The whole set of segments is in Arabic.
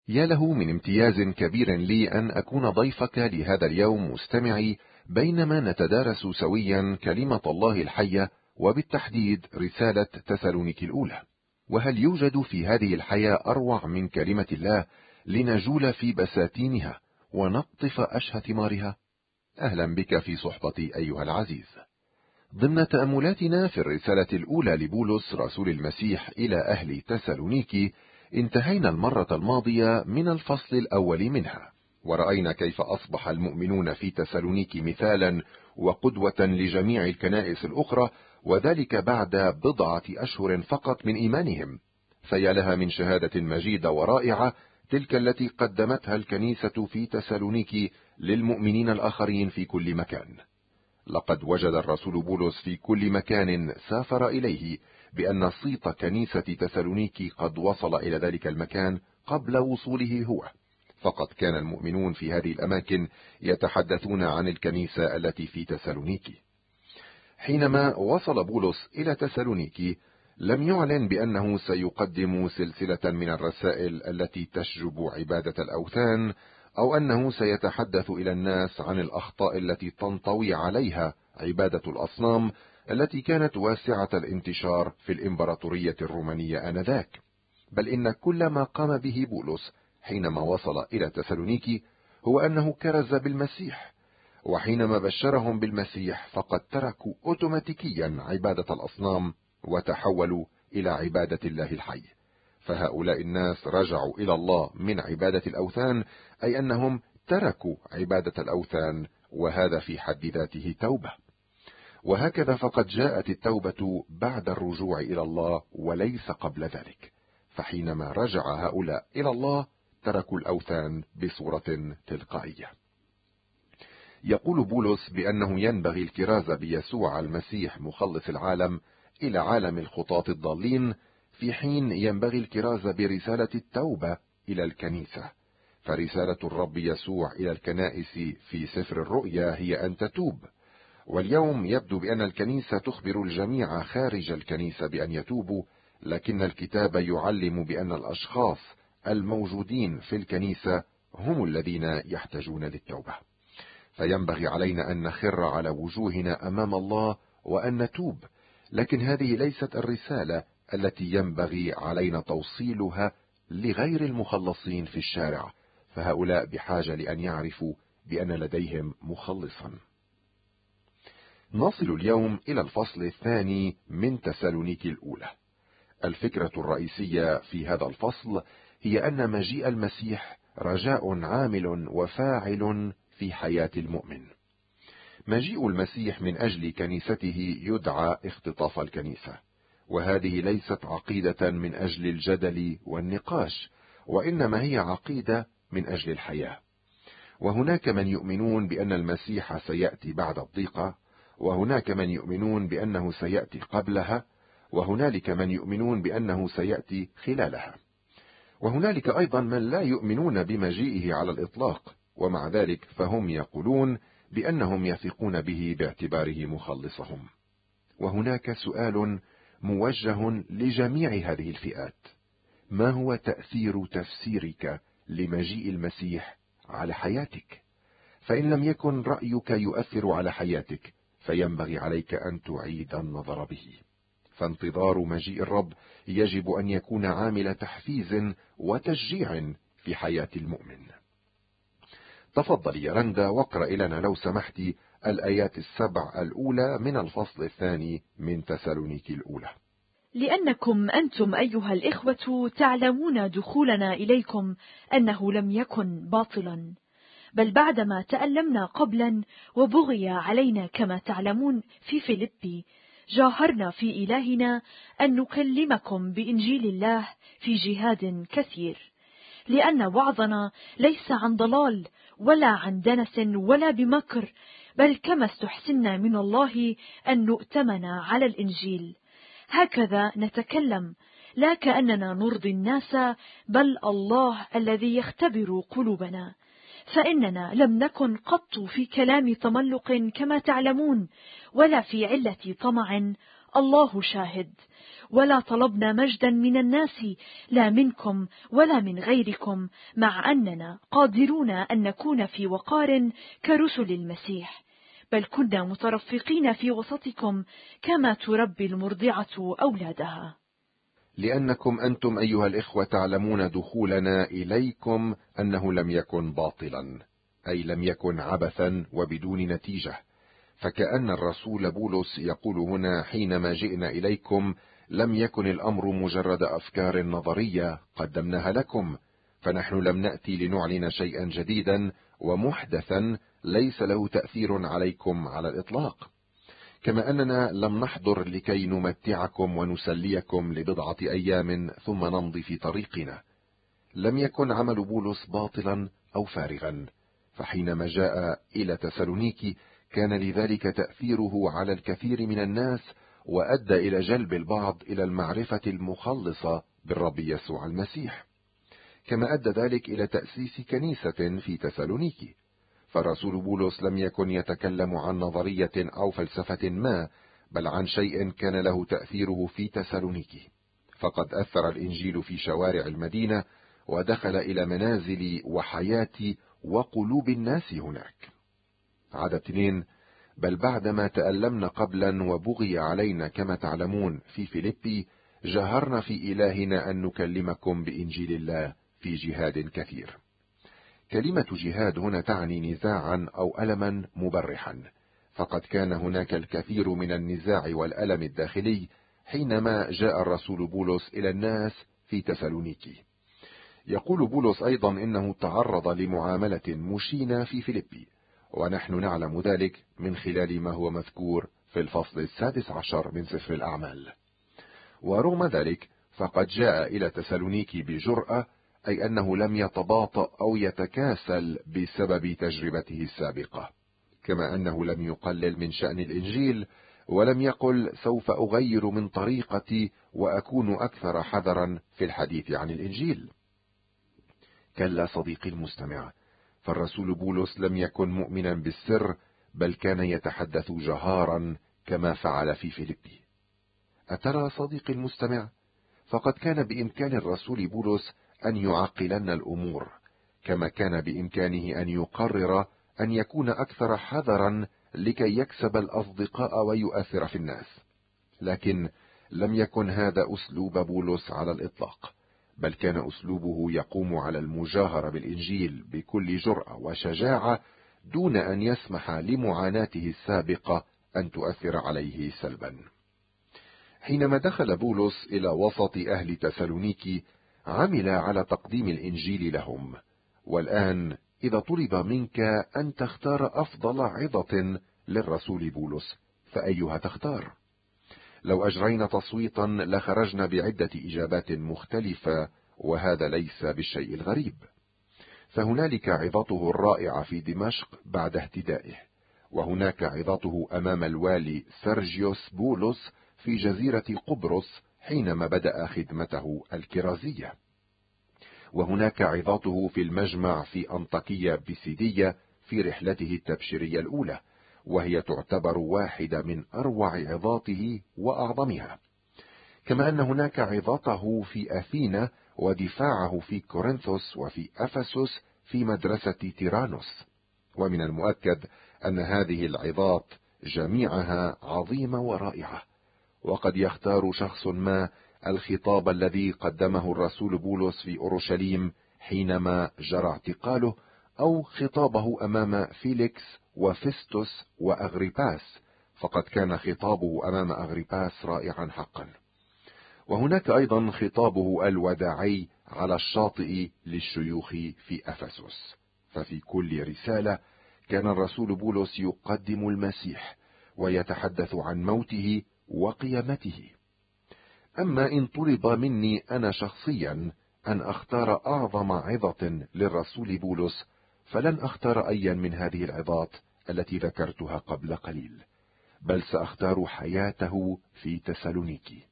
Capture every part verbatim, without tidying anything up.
يا له من امتياز كبير لي أن أكون ضيفك لهذا اليوم مستمعي، بينما نتدارس سويا كلمة الله الحية، وبالتحديد رسالة تسالونيكي الأولى. وهل يوجد في هذه الحياة أروع من كلمة الله لنجول في بساتينها ونقطف أشهى ثمارها؟ أهلا بك في صحبتي أيها العزيز. ضمن تأملاتنا في الرسالة الأولى لبولس رسول المسيح إلى أهل تسالونيكي، انتهينا المرة الماضية من الفصل الأول منها، ورأينا كيف أصبح المؤمنون في تسالونيكي مثالا وقدوة لجميع الكنائس الأخرى، وذلك بعد بضعة أشهر فقط من إيمانهم. فيا لها من شهادة مجيدة ورائعة تلك التي قدمتها الكنيسة في تسالونيكي للمؤمنين الآخرين في كل مكان. لقد وجد الرسول بولس في كل مكان سافر إليه بأن صيت كنيسة تسالونيكي قد وصل إلى ذلك المكان قبل وصوله هو، فقد كان المؤمنون في هذه الأماكن يتحدثون عن الكنيسة التي في تسالونيكي. حينما وصل بولس إلى تسالونيكي لم يعلن بأنه سيقدم سلسلة من الرسائل التي تشجب عبادة الأوثان، أو أنه سيتحدث إلى الناس عن الأخطاء التي تنطوي عليها عبادة الأصنام التي كانت واسعة الانتشار في الإمبراطورية الرومانية آنذاك. بل إن كل ما قام به بولس حينما وصل إلى تسالونيكي هو أنه كرز بالمسيح، وحينما بشرهم بالمسيح فقد تركوا أوتوماتيكيا عبادة الأصنام وتحولوا إلى عبادة الله الحي. فهؤلاء الناس رجعوا إلى الله من عبادة الأوثان، أي أنهم تركوا عبادة الأوثان، وهذا في حد ذاته توبة. وهكذا فقد جاءت التوبة بعد الرجوع إلى الله وليس قبل ذلك. فحينما رجع هؤلاء إلى الله تركوا الأوثان بصورة تلقائية. يقول بولس بأنه ينبغي الكراز بيسوع المسيح مخلص العالم إلى عالم الخطاة الضالين، في حين ينبغي الكراز برسالة التوبة إلى الكنيسة. فرسالة الرب يسوع إلى الكنائس في سفر الرؤيا هي أن تتوب، واليوم يبدو بأن الكنيسة تخبر الجميع خارج الكنيسة بأن يتوبوا، لكن الكتاب يعلم بأن الأشخاص الموجودين في الكنيسة هم الذين يحتاجون للتوبة. فينبغي علينا أن نخر على وجوهنا أمام الله وأن نتوب، لكن هذه ليست الرسالة التي ينبغي علينا توصيلها لغير المخلصين في الشارع، فهؤلاء بحاجة لأن يعرفوا بأن لديهم مخلصا. نصل اليوم إلى الفصل الثاني من تسالونيكي الأولى. الفكرة الرئيسية في هذا الفصل هي أن مجيء المسيح رجاء عامل وفاعل في حياة المؤمن. مجيء المسيح من أجل كنيسته يدعى اختطاف الكنيسة، وهذه ليست عقيدة من أجل الجدل والنقاش، وإنما هي عقيدة من أجل الحياة. وهناك من يؤمنون بأن المسيح سيأتي بعد الضيقة، وهناك من يؤمنون بأنه سيأتي قبلها، وهنالك من يؤمنون بأنه سيأتي خلالها، وهنالك أيضا من لا يؤمنون بمجيئه على الإطلاق، ومع ذلك فهم يقولون بأنهم يثقون به باعتباره مخلصهم. وهناك سؤال موجه لجميع هذه الفئات: ما هو تأثير تفسيرك لمجيء المسيح على حياتك؟ فإن لم يكن رأيك يؤثر على حياتك فينبغي عليك أن تعيد النظر به. فانتظار مجيء الرب يجب أن يكون عامل تحفيز وتشجيع في حياة المؤمن. تفضلي يا رندا واقرأ لنا لو سمحتي الآيات السبع الأولى من الفصل الثاني من تسالونيكي الأولى. لأنكم أنتم أيها الإخوة تعلمون دخولنا إليكم أنه لم يكن باطلا، بل بعدما تألمنا قبلا وبغي علينا كما تعلمون في فيلبي، جاهرنا في إلهنا أن نكلمكم بإنجيل الله في جهاد كثير، لأن وعظنا ليس عن ضلال ولا عن دنس ولا بمكر، بل كما استحسنا من الله أن نؤتمن على الإنجيل. هكذا نتكلم، لا كأننا نرضي الناس، بل الله الذي يختبر قلوبنا. فإننا لم نكن قط في كلام تملق كما تعلمون، ولا في علة طمع، الله شاهد. ولا طلبنا مجدا من الناس لا منكم ولا من غيركم، مع أننا قادرون أن نكون في وقار كرسل المسيح، بل كنا مترفقين في وسطكم كما تربي المرضعة أولادها. لأنكم أنتم أيها الإخوة تعلمون دخولنا إليكم أنه لم يكن باطلا، أي لم يكن عبثا وبدون نتيجة، فكأن الرسول بولس يقول هنا: حينما جئنا إليكم لم يكن الأمر مجرد أفكار نظرية قدمناها لكم، فنحن لم نأتي لنعلن شيئا جديدا ومحدثا ليس له تأثير عليكم على الإطلاق، كما أننا لم نحضر لكي نمتعكم ونسليكم لبضعة أيام ثم نمضي في طريقنا. لم يكن عمل بولس باطلا أو فارغا، فحينما جاء إلى تسالونيكي كان لذلك تأثيره على الكثير من الناس، وأدى إلى جلب البعض إلى المعرفة المخلصة بالرب يسوع المسيح، كما أدى ذلك إلى تأسيس كنيسة في تسالونيكي. فالرسول بولس لم يكن يتكلم عن نظرية أو فلسفة ما، بل عن شيء كان له تأثيره في تسالونيكي، فقد أثر الإنجيل في شوارع المدينة ودخل إلى منازل وحياة وقلوب الناس هناك. عدد اثنين: بل بعدما تألمنا قبلا وبغي علينا كما تعلمون في فيليبي، جهرنا في إلهنا أن نكلمكم بإنجيل الله في جهاد كثير. كلمة جهاد هنا تعني نزاعا أو ألما مبرحا، فقد كان هناك الكثير من النزاع والألم الداخلي حينما جاء الرسول بولس إلى الناس في تسالونيكي. يقول بولس أيضا إنه تعرض لمعاملة مشينة في فيليبي، ونحن نعلم ذلك من خلال ما هو مذكور في الفصل السادس عشر من سفر الأعمال. ورغم ذلك فقد جاء إلى تسالونيكي بجرأة، أي أنه لم يتباطأ أو يتكاسل بسبب تجربته السابقة، كما أنه لم يقلل من شأن الإنجيل، ولم يقل سوف أغير من طريقتي وأكون أكثر حذرا في الحديث عن الإنجيل. كلا صديقي المستمع، فالرسول بولس لم يكن مؤمنا بالسر، بل كان يتحدث جهارا كما فعل في فيليبي. أترى صديقي المستمع؟ فقد كان بإمكان الرسول بولس أن يعقلن الأمور، كما كان بإمكانه أن يقرر أن يكون أكثر حذرا لكي يكسب الأصدقاء ويؤثر في الناس، لكن لم يكن هذا أسلوب بولس على الإطلاق، بل كان أسلوبه يقوم على المجاهرة بالإنجيل بكل جرأة وشجاعة، دون أن يسمح لمعاناته السابقة أن تؤثر عليه سلبا. حينما دخل بولس إلى وسط أهل تسالونيكي عمل على تقديم الإنجيل لهم، والآن إذا طلب منك أن تختار أفضل عظة للرسول بولس فأيها تختار؟ لو أجرينا تصويتا لخرجنا بعدة إجابات مختلفة، وهذا ليس بالشيء الغريب، فهنالك عظته الرائعة في دمشق بعد اهتدائه، وهناك عظته أمام الوالي سيرجيوس بولس في جزيرة قبرص حينما بدأ خدمته الكرازية، وهناك عظته في المجمع في أنطاكية بيسيدية في رحلته التبشيرية الأولى، وهي تعتبر واحدة من أروع عظاته وأعظمها، كما أن هناك عظته في أثينا ودفاعه في كورنثوس وفي أفسس في مدرسة تيرانوس. ومن المؤكد أن هذه العظات جميعها عظيمة ورائعة، وقد يختار شخص ما الخطاب الذي قدمه الرسول بولس في أورشليم حينما جرى اعتقاله، أو خطابه أمام فيليكس وفيستوس وأغريباس، فقد كان خطابه أمام أغريباس رائعا حقا. وهناك أيضا خطابه الوداعي على الشاطئ للشيوخ في أفسس. ففي كل رسالة كان الرسول بولس يقدم المسيح ويتحدث عن موته وقيامته. أما إن طلب مني أنا شخصيا أن أختار أعظم عظة للرسول بولس، فلن أختار أيا من هذه العظات التي ذكرتها قبل قليل، بل سأختار حياته في تسالونيكي.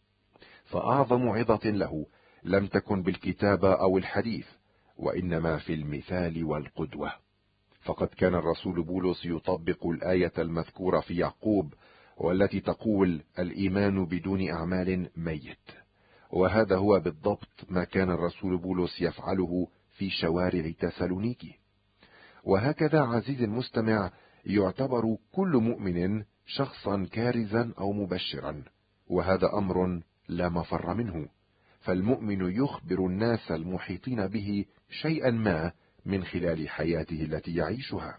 فأعظم عظة له لم تكن بالكتابة أو الحديث، وإنما في المثال والقدوة. فقد كان الرسول بولس يطبق الآية المذكورة في يعقوب: والتي تقول الإيمان بدون أعمال ميت. وهذا هو بالضبط ما كان الرسول بولس يفعله في شوارع تسالونيكي. وهكذا عزيزي المستمع يعتبر كل مؤمن شخصا كارزا أو مبشرا، وهذا أمر لا مفر منه، فالمؤمن يخبر الناس المحيطين به شيئا ما من خلال حياته التي يعيشها.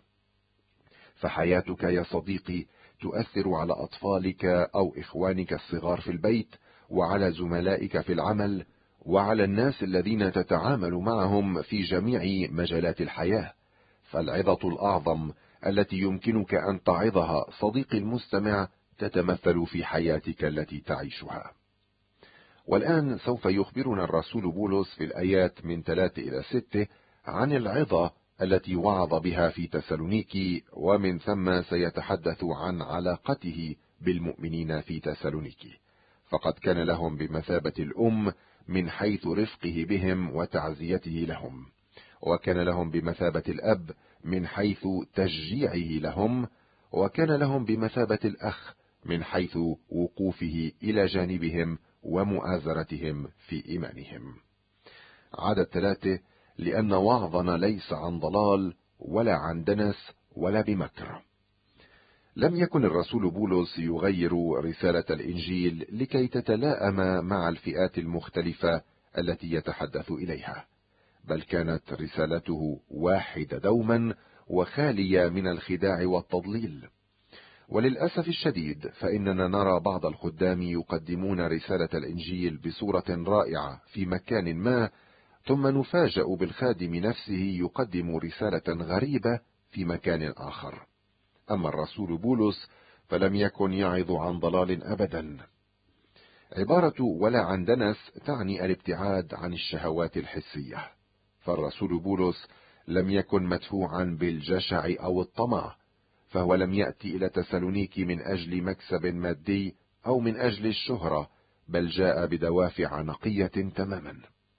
فحياتك يا صديقي تؤثر على أطفالك أو إخوانك الصغار في البيت، وعلى زملائك في العمل، وعلى الناس الذين تتعامل معهم في جميع مجالات الحياة. فالعظة الأعظم التي يمكنك أن تعظها صديقي المستمع تتمثل في حياتك التي تعيشها. والآن سوف يخبرنا الرسول بولس في الآيات من ثلاثة إلى ستة عن العظة التي وعظ بها في تسالونيكي، ومن ثم سيتحدث عن علاقته بالمؤمنين في تسالونيكي، فقد كان لهم بمثابة الأم من حيث رفقه بهم وتعزيته لهم، وكان لهم بمثابة الأب من حيث تشجيعه لهم، وكان لهم بمثابة الأخ من حيث وقوفه إلى جانبهم ومؤازرتهم في إيمانهم. عدد ثلاثة: لأن وعظنا ليس عن ضلال ولا عن دنس ولا بمكر. لم يكن الرسول بولس يغير رسالة الإنجيل لكي تتلائم مع الفئات المختلفة التي يتحدث إليها، بل كانت رسالته واحدة دوما وخالية من الخداع والتضليل. وللأسف الشديد فإننا نرى بعض الخدام يقدمون رسالة الإنجيل بصورة رائعة في مكان ما، ثم نفاجأ بالخادم نفسه يقدم رسالة غريبة في مكان آخر. أما الرسول بولس فلم يكن يعظ عن ضلال أبدا. عبارة ولا عن دنس تعني الابتعاد عن الشهوات الحسية، فالرسول بولس لم يكن مدفوعا بالجشع أو الطمع، فهو لم يأتي إلى تسالونيكي من أجل مكسب مادي أو من أجل الشهرة، بل جاء بدوافع نقية تماما.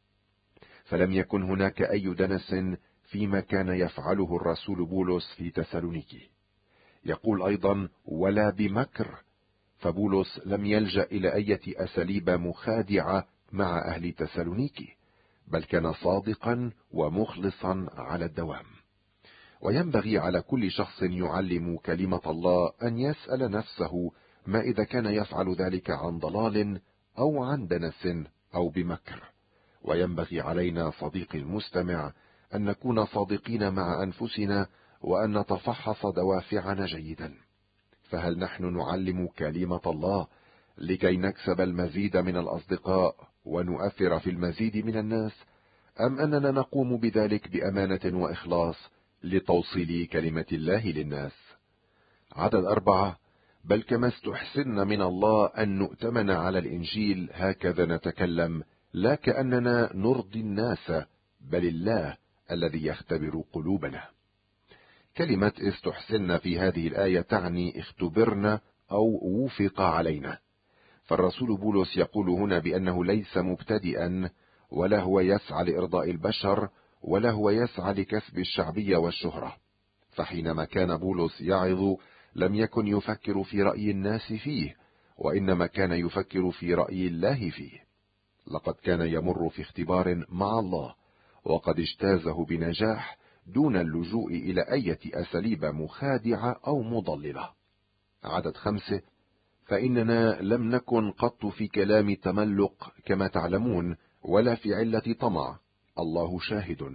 فلم يكن هناك أي دنس فيما كان يفعله الرسول بولس في تسالونيكي. يقول أيضا ولا بمكر، فبولس لم يلجأ إلى أي أساليب مخادعة مع أهل تسالونيكي، بل كان صادقا ومخلصا على الدوام. وينبغي على كل شخص يعلم كلمة الله أن يسأل نفسه ما إذا كان يفعل ذلك عن ضلال أو عن دنس أو بمكر. وينبغي علينا صديقي المستمع أن نكون صادقين مع أنفسنا، وأن نتفحص دوافعنا جيدا. فهل نحن نعلم كلمة الله لكي نكسب المزيد من الأصدقاء ونؤثر في المزيد من الناس، أم أننا نقوم بذلك بأمانة وإخلاص لتوصيل كلمة الله للناس؟ عدد أربعة: بل كما استحسن من الله أن نؤتمن على الإنجيل هكذا نتكلم، لا كأننا نرضي الناس بل الله الذي يختبر قلوبنا. كلمة استحسن في هذه الآية تعني اختبرنا أو وفق علينا. فالرسول بولس يقول هنا بأنه ليس مبتدئا، ولا هو يسعى لإرضاء البشر، ولا هو يسعى لكسب الشعبية والشهرة. فحينما كان بولس يعظ لم يكن يفكر في رأي الناس فيه، وإنما كان يفكر في رأي الله فيه. لقد كان يمر في اختبار مع الله، وقد اجتازه بنجاح دون اللجوء إلى أي أساليب مخادعة أو مضللة. عدد خمسة: فإننا لم نكن قط في كلام تملق كما تعلمون، ولا في علة طمع، الله شاهد.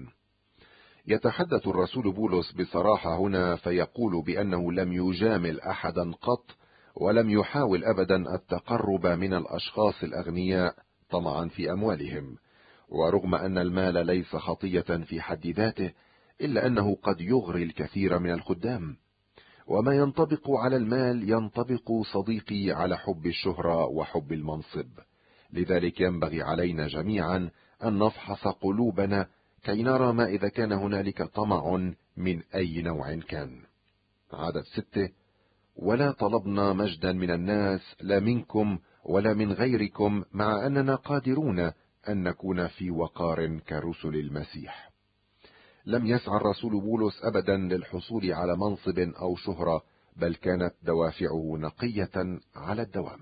يتحدث الرسول بولس بصراحة هنا، فيقول بأنه لم يجامل أحدا قط، ولم يحاول أبدا التقرب من الأشخاص الأغنياء طمعا في أموالهم. ورغم أن المال ليس خطية في حد ذاته، إلا أنه قد يغري الكثير من الخدام. وما ينطبق على المال ينطبق صديقي على حب الشهرة وحب المنصب. لذلك ينبغي علينا جميعا أن نفحص قلوبنا كي نرى ما إذا كان هنالك طمع من أي نوع كان. عدد ستة: ولا طلبنا مجدا من الناس، لا منكم ولا من غيركم، مع أننا قادرون أن نكون في وقار كرسل المسيح. لم يسعى الرسول بولس أبدا للحصول على منصب أو شهرة، بل كانت دوافعه نقية على الدوام.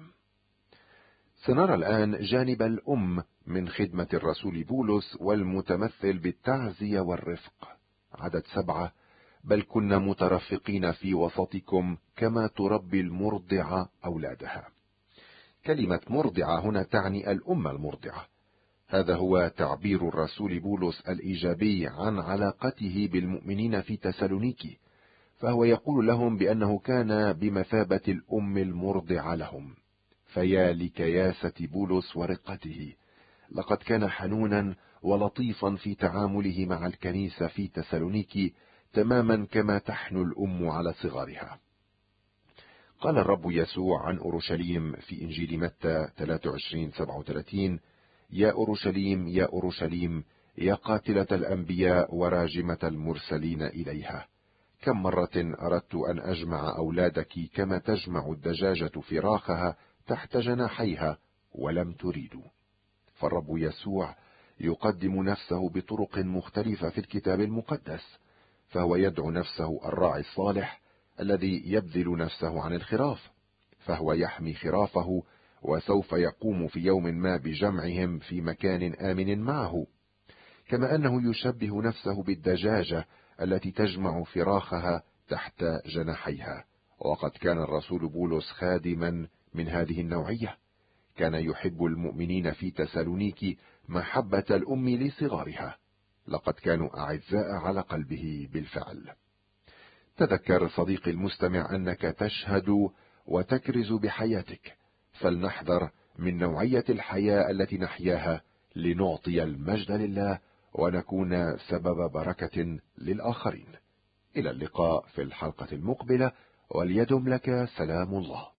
سنرى الآن جانب الأم من خدمة الرسول بولس، والمتمثل بالتعزية والرفق. عدد سبعة: بل كنا مترفقين في وسطكم كما تربي المرضعة أولادها. كلمة مرضعة هنا تعني الأم المرضعة. هذا هو تعبير الرسول بولس الإيجابي عن علاقته بالمؤمنين في تسالونيكي، فهو يقول لهم بأنه كان بمثابة الأم المرضعة لهم. فيا لكياسة بولس ورقته، لقد كان حنونا ولطيفا في تعامله مع الكنيسة في تسالونيكي، تماما كما تحنو الأم على صغارها. قال الرب يسوع عن أورشليم في إنجيل متى ثلاثة وعشرين سبعة وثلاثين: يا أورشليم يا أورشليم، يا قاتلة الأنبياء وراجمة المرسلين إليها، كم مرة أردت أن أجمع أولادك كما تجمع الدجاجة فراخها تحت جناحيها ولم تريدوا. فالرب يسوع يقدم نفسه بطرق مختلفة في الكتاب المقدس، فهو يدعو نفسه الراعي الصالح الذي يبذل نفسه عن الخراف، فهو يحمي خرافه، وسوف يقوم في يوم ما بجمعهم في مكان آمن معه. كما أنه يشبه نفسه بالدجاجة التي تجمع فراخها تحت جناحيها. وقد كان الرسول بولس خادما من هذه النوعية، كان يحب المؤمنين في تسالونيكي محبة الأم لصغارها، لقد كانوا أعزاء على قلبه بالفعل. تذكر صديقي المستمع أنك تشهد وتكرز بحياتك، فلنحذر من نوعية الحياة التي نحياها لنعطي المجد لله ونكون سبب بركة للآخرين. إلى اللقاء في الحلقة المقبلة، وليدم لك سلام الله.